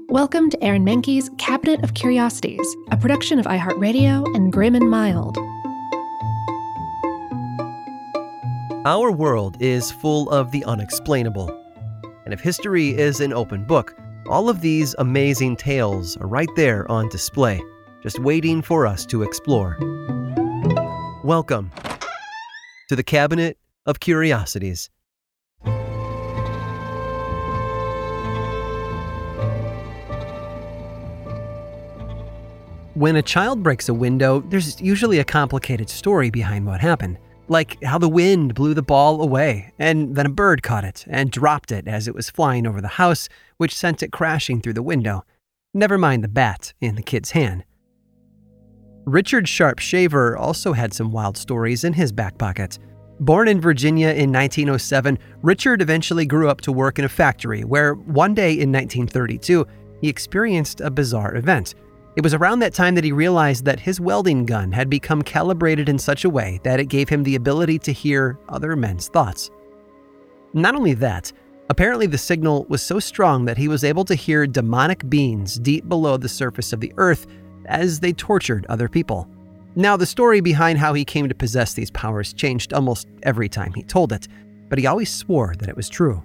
Welcome to Aaron Mahnke's Cabinet of Curiosities, a production of iHeartRadio and Grim and Mild. Our world is full of the unexplainable. And if history is an open book, all of these amazing tales are right there on display, just waiting for us to explore. Welcome to the Cabinet of Curiosities. When a child breaks a window, there's usually a complicated story behind what happened. Like how the wind blew the ball away, and then a bird caught it and dropped it as it was flying over the house, which sent it crashing through the window. Never mind the bat in the kid's hand. Richard Sharp Shaver also had some wild stories in his back pocket. Born in Virginia in 1907, Richard eventually grew up to work in a factory where one day in 1932, he experienced a bizarre event. It was around that time that he realized that his welding gun had become calibrated in such a way that it gave him the ability to hear other men's thoughts. Not only that, apparently the signal was so strong that he was able to hear demonic beings deep below the surface of the earth as they tortured other people. Now, the story behind how he came to possess these powers changed almost every time he told it, but he always swore that it was true.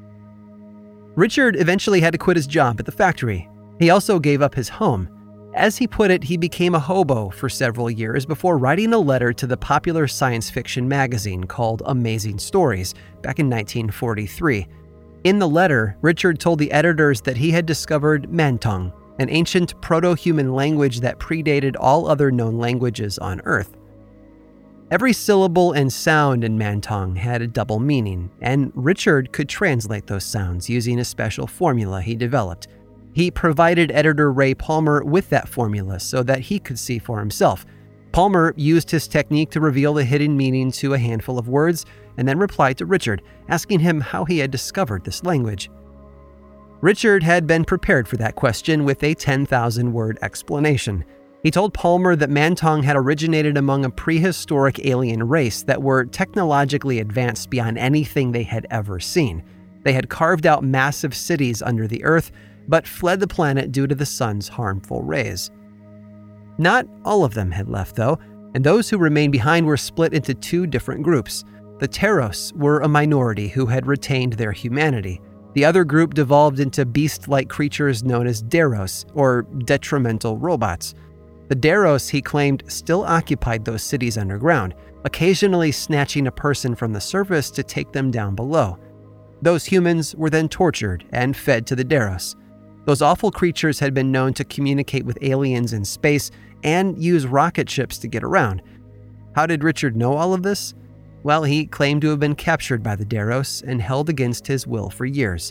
Richard eventually had to quit his job at the factory. He also gave up his home. As he put it, he became a hobo for several years before writing a letter to the popular science fiction magazine called Amazing Stories back in 1943. In the letter, Richard told the editors that he had discovered Mantong, an ancient proto-human language that predated all other known languages on Earth. Every syllable and sound in Mantong had a double meaning, and Richard could translate those sounds using a special formula he developed. He provided editor Ray Palmer with that formula so that he could see for himself. Palmer used his technique to reveal the hidden meaning to a handful of words and then replied to Richard, asking him how he had discovered this language. Richard had been prepared for that question with a 10,000-word explanation. He told Palmer that Mantong had originated among a prehistoric alien race that were technologically advanced beyond anything they had ever seen. They had carved out massive cities under the earth, but fled the planet due to the sun's harmful rays. Not all of them had left, though, and those who remained behind were split into two different groups. The Teros were a minority who had retained their humanity. The other group devolved into beast-like creatures known as Deros, or detrimental robots. The Deros, he claimed, still occupied those cities underground, occasionally snatching a person from the surface to take them down below. Those humans were then tortured and fed to the Deros. Those awful creatures had been known to communicate with aliens in space and use rocket ships to get around. How did Richard know all of this? Well, he claimed to have been captured by the Deros and held against his will for years.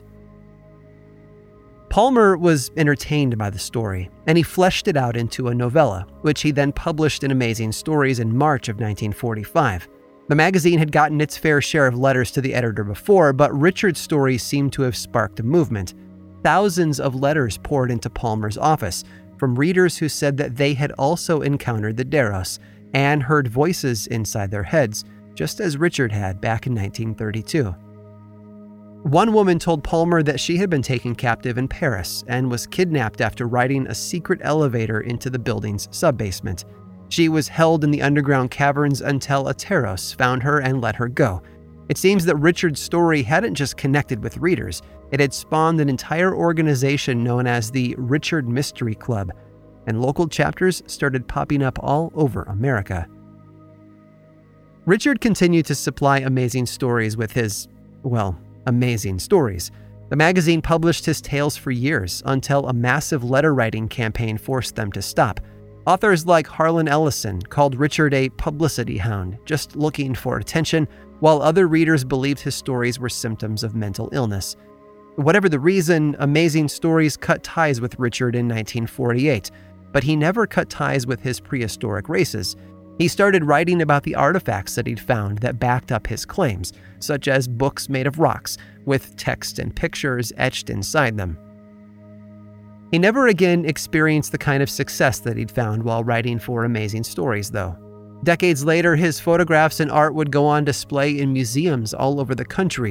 Palmer was entertained by the story, and he fleshed it out into a novella, which he then published in Amazing Stories in March of 1945. The magazine had gotten its fair share of letters to the editor before, but Richard's story seemed to have sparked a movement. Thousands of letters poured into Palmer's office from readers who said that they had also encountered the Deros and heard voices inside their heads, just as Richard had back in 1932. One woman told Palmer that she had been taken captive in Paris and was kidnapped after riding a secret elevator into the building's subbasement. She was held in the underground caverns until a Teros found her and let her go. It seems that Richard's story hadn't just connected with readers, it had spawned an entire organization known as the Richard Mystery Club, and local chapters started popping up all over America. Richard continued to supply amazing stories with his, amazing stories. The magazine published his tales for years until a massive letter-writing campaign forced them to stop. Authors like Harlan Ellison called Richard a publicity hound, just looking for attention, while other readers believed his stories were symptoms of mental illness. Whatever the reason, Amazing Stories cut ties with Richard in 1948, but he never cut ties with his prehistoric races. He started writing about the artifacts that he'd found that backed up his claims, such as books made of rocks, with text and pictures etched inside them. He never again experienced the kind of success that he'd found while writing for Amazing Stories, though. Decades later, his photographs and art would go on display in museums all over the country.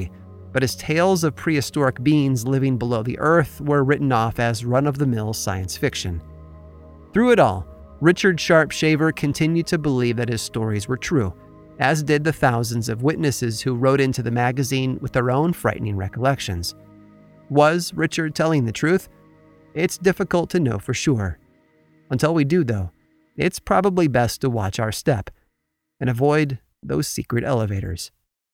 but his tales of prehistoric beings living below the earth were written off as run-of-the-mill science fiction. Through it all, Richard Sharp Shaver continued to believe that his stories were true, as did the thousands of witnesses who wrote into the magazine with their own frightening recollections. Was Richard telling the truth? It's difficult to know for sure. Until we do, though, it's probably best to watch our step and avoid those secret elevators.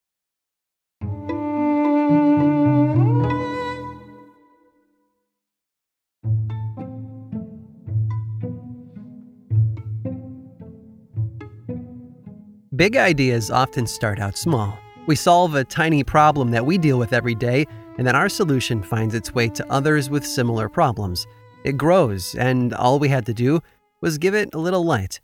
Big ideas often start out small. We solve a tiny problem that we deal with every day, and then our solution finds its way to others with similar problems. It grows, and all we had to do was give it a little light.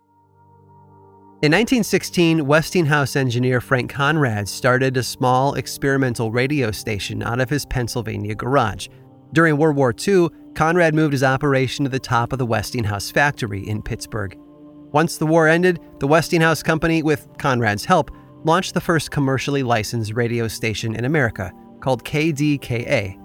In 1916, Westinghouse engineer Frank Conrad started a small experimental radio station out of his Pennsylvania garage. During World War II, Conrad moved his operation to the top of the Westinghouse factory in Pittsburgh. Once the war ended, the Westinghouse Company, with Conrad's help, launched the first commercially licensed radio station in America, called KDKA.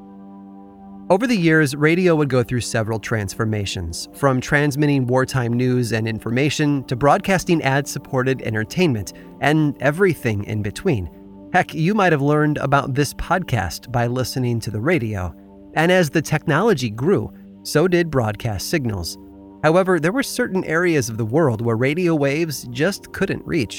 Over the years, radio would go through several transformations, from transmitting wartime news and information to broadcasting ad-supported entertainment, and everything in between. Heck, you might have learned about this podcast by listening to the radio. And as the technology grew, so did broadcast signals. However, there were certain areas of the world where radio waves just couldn't reach.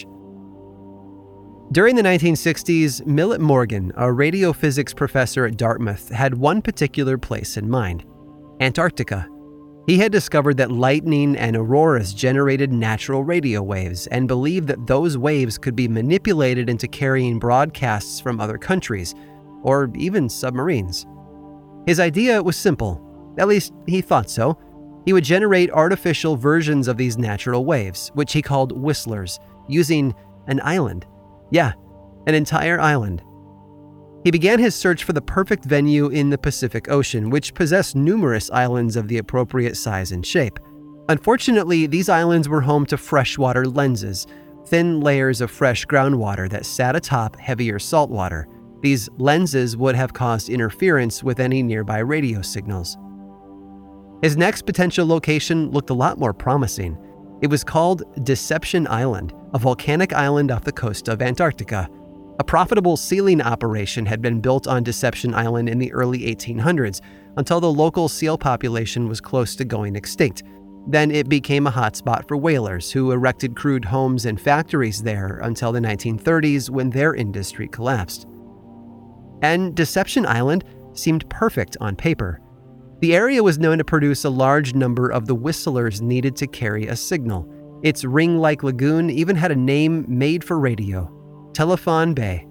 During the 1960s, Millet Morgan, a radio physics professor at Dartmouth, had one particular place in mind: Antarctica. He had discovered that lightning and auroras generated natural radio waves and believed that those waves could be manipulated into carrying broadcasts from other countries, or even submarines. His idea was simple, at least he thought so. He would generate artificial versions of these natural waves, which he called whistlers, using an island. Yeah, an entire island. He began his search for the perfect venue in the Pacific Ocean, which possessed numerous islands of the appropriate size and shape. Unfortunately, these islands were home to freshwater lenses, thin layers of fresh groundwater that sat atop heavier saltwater. These lenses would have caused interference with any nearby radio signals. His next potential location looked a lot more promising. It was called Deception Island, a volcanic island off the coast of Antarctica. A profitable sealing operation had been built on Deception Island in the early 1800s until the local seal population was close to going extinct. Then it became a hotspot for whalers who erected crude homes and factories there until the 1930s when their industry collapsed. And Deception Island seemed perfect on paper. The area was known to produce a large number of the whistlers needed to carry a signal. Its ring-like lagoon even had a name made for radio: Telephone Bay.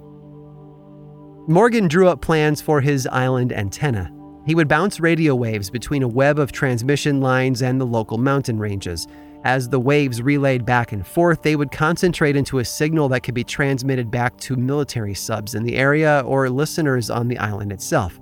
Morgan drew up plans for his island antenna. He would bounce radio waves between a web of transmission lines and the local mountain ranges. As the waves relayed back and forth, they would concentrate into a signal that could be transmitted back to military subs in the area or listeners on the island itself.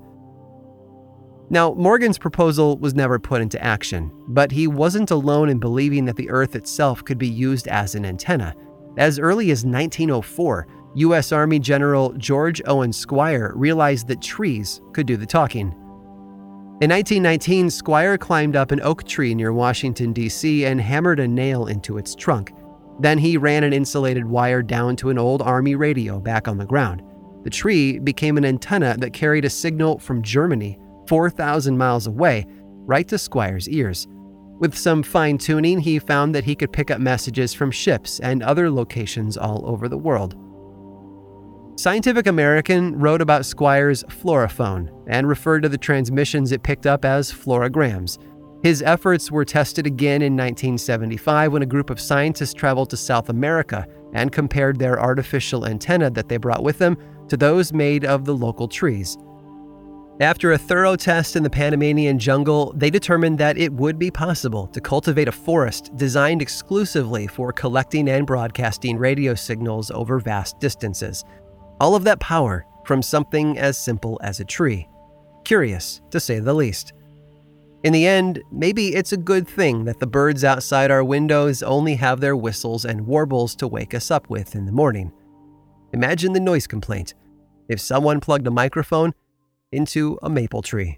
Now, Morgan's proposal was never put into action, but he wasn't alone in believing that the Earth itself could be used as an antenna. As early as 1904, U.S. Army General George Owen Squier realized that trees could do the talking. In 1919, Squier climbed up an oak tree near Washington, D.C. and hammered a nail into its trunk. Then he ran an insulated wire down to an old Army radio back on the ground. The tree became an antenna that carried a signal from Germany, 4,000 miles away, right to Squier's ears. With some fine-tuning, he found that he could pick up messages from ships and other locations all over the world. Scientific American wrote about Squier's Floraphone and referred to the transmissions it picked up as florograms. His efforts were tested again in 1975 when a group of scientists traveled to South America and compared their artificial antenna that they brought with them to those made of the local trees. After a thorough test in the Panamanian jungle, they determined that it would be possible to cultivate a forest designed exclusively for collecting and broadcasting radio signals over vast distances. All of that power from something as simple as a tree. Curious, to say the least. In the end, maybe it's a good thing that the birds outside our windows only have their whistles and warbles to wake us up with in the morning. Imagine the noise complaint. if someone plugged a microphone into a maple tree.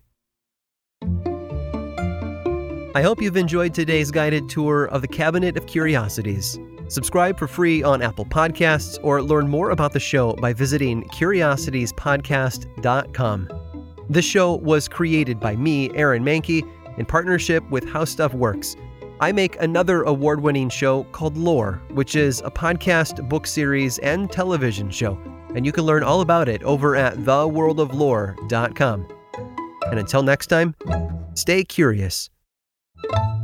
I hope you've enjoyed today's guided tour of the Cabinet of Curiosities. Subscribe for free on Apple Podcasts or learn more about the show by visiting curiositiespodcast.com. This show was created by me, Aaron Mahnke, in partnership with How Stuff Works. I make another award-winning show called Lore, which is a podcast, book series, and television show, and you can learn all about it over at theworldoflore.com. And until next time, stay curious.